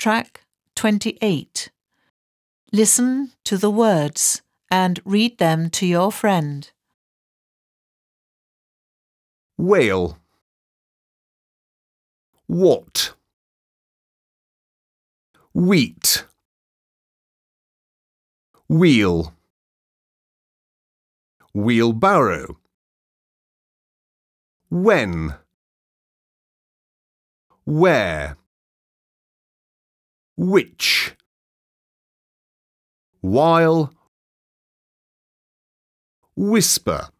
Track 28. Listen to the words and read them to your friend. Whale. What? Wheat. Wheel. Wheelbarrow. When. Where. Which. While. Whisper.